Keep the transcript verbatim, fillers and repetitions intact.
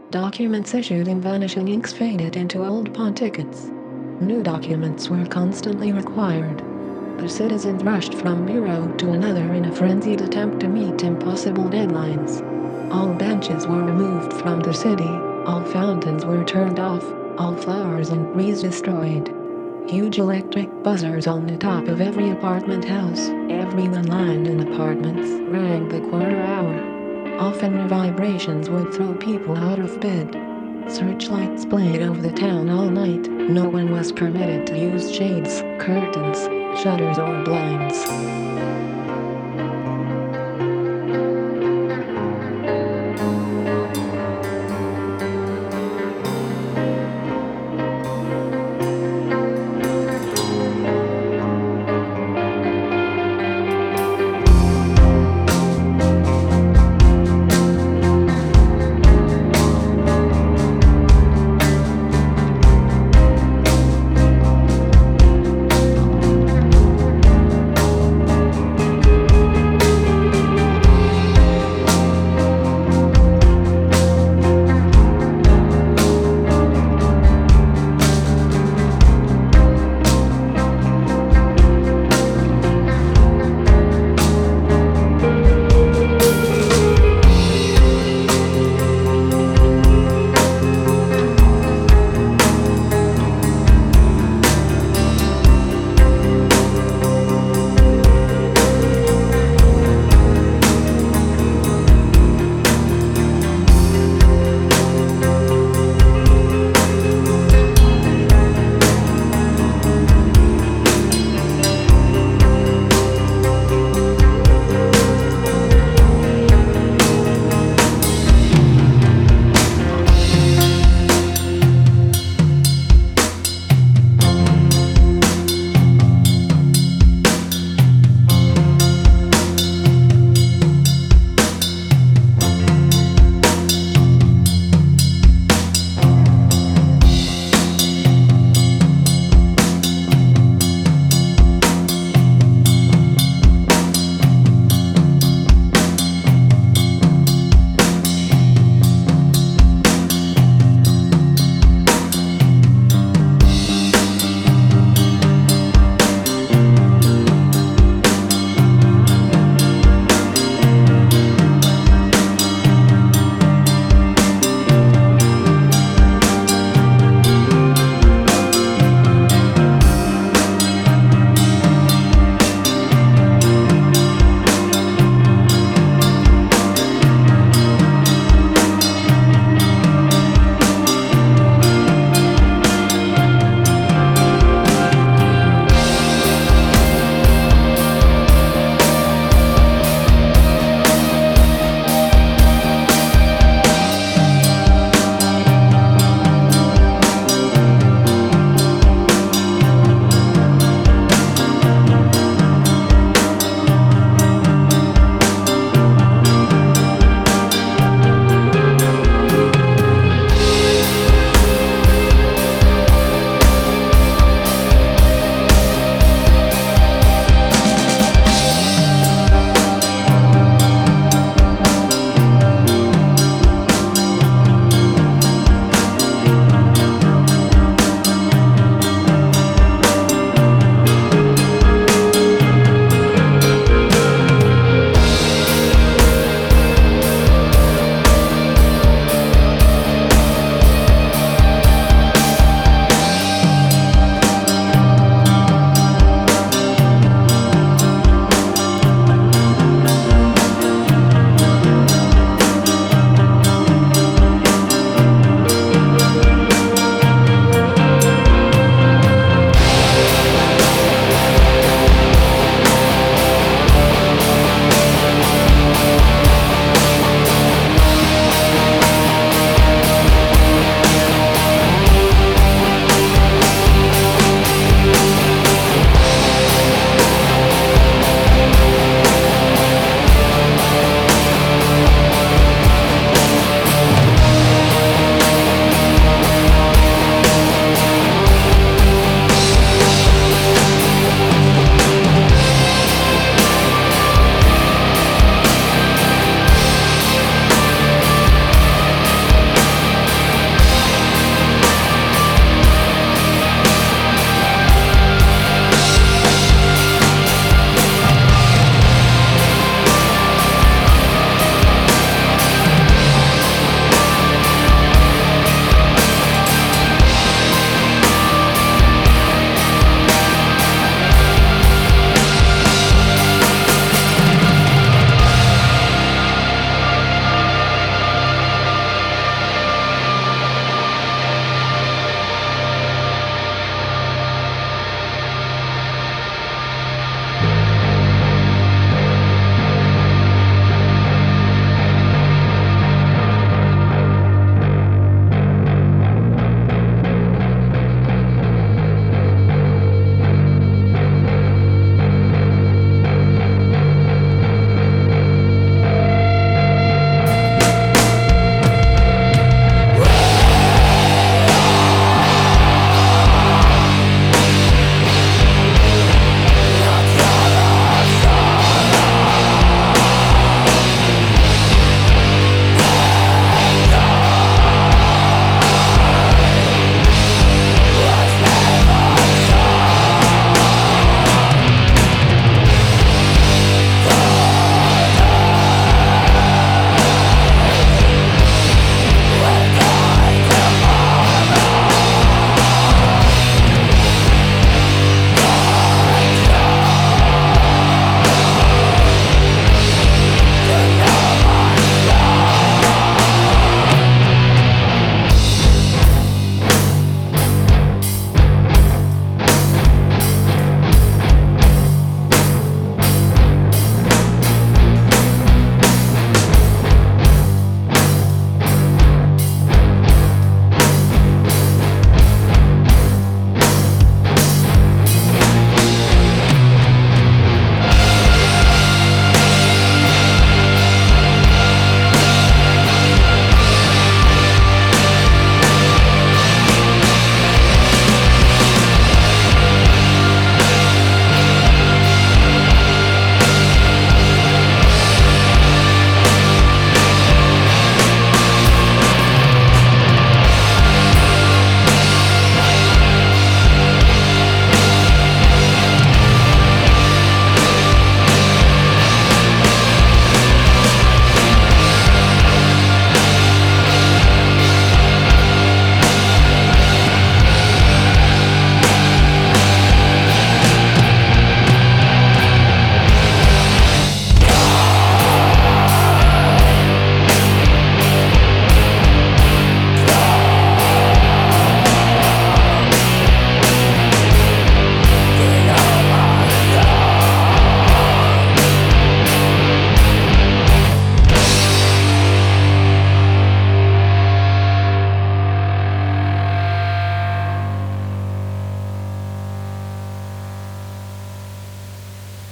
Documents issued in vanishing inks faded into old pawn tickets. New documents were constantly required. The citizens rushed from bureau to another in a frenzied attempt to meet impossible deadlines. All benches were removed from the city, all fountains were turned off, all flowers and trees destroyed. Huge electric buzzers on the top of every apartment house, everyone lined in apartments, rang the quarter hour. Often vibrations would throw people out of bed. Searchlights played over the town all night. No one was permitted to use shades, curtains, shutters or blinds.